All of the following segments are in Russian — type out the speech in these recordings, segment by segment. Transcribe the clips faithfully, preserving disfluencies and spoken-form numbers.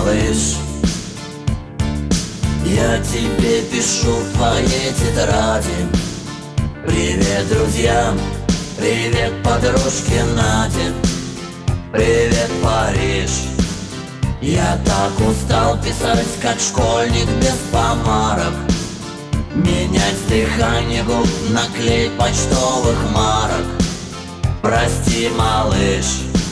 малыш, я тебе пишу в твоей тетради. Привет друзьям, привет подружке Наде, привет Париж. Я так устал писать, как школьник без помарок, менять дыхание губ на клей почтовых марок. Прости, малыш,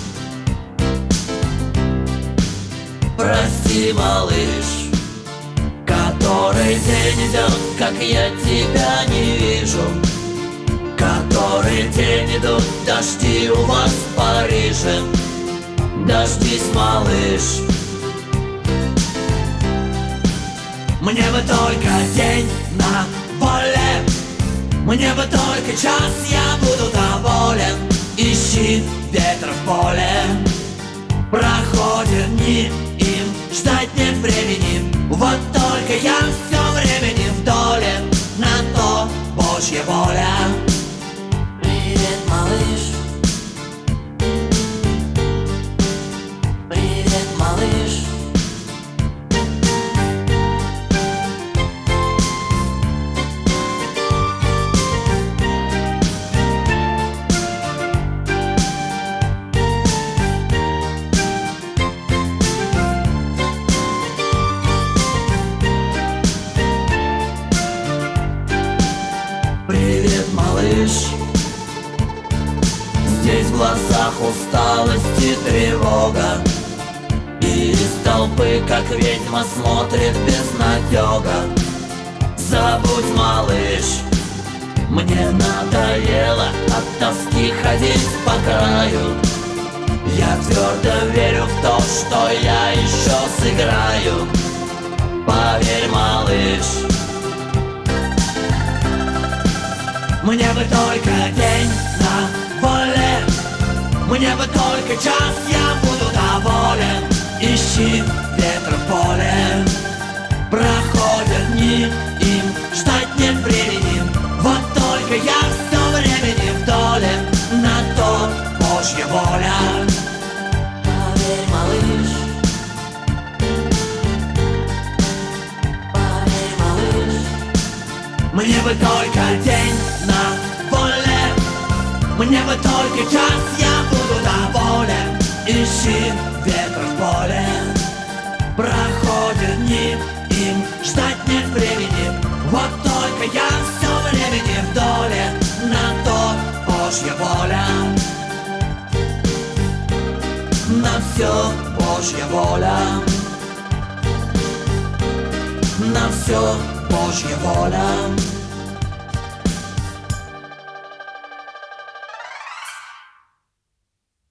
прости, малыш, который день идет, как я тебя не вижу, который день идут дожди у вас в Париже. Дождись, малыш, мне бы только день на воле, мне бы только час, я буду доволен. Ищи ветер в поле, проходят дни, им ждать нет времени. Вот только я все времени в доле, на то Божья воля. Привет, малыш, привет, малыш. Привет, малыш, здесь в глазах усталость и тревога, и из толпы, как ведьма, смотрит безнадега. Забудь, малыш, мне надоело от тоски ходить по краю. Я твердо верю в то, что я еще сыграю. Поверь, малыш, мне бы только день на воле, мне бы только час, я буду доволен. Ищи ветер в поле, проходят дни, им ждать нет времени. Вот только я все времени в доле, на то Божья воля. Поверь, малыш, поверь, малыш, мне бы только день на воле, мне бы только час, я буду доволен. Ищи ветер в поле, проходят дни, им ждать нет времени. Вот только я все времени в доле, на то Божья воля. На все Божья воля, на все Божья воля.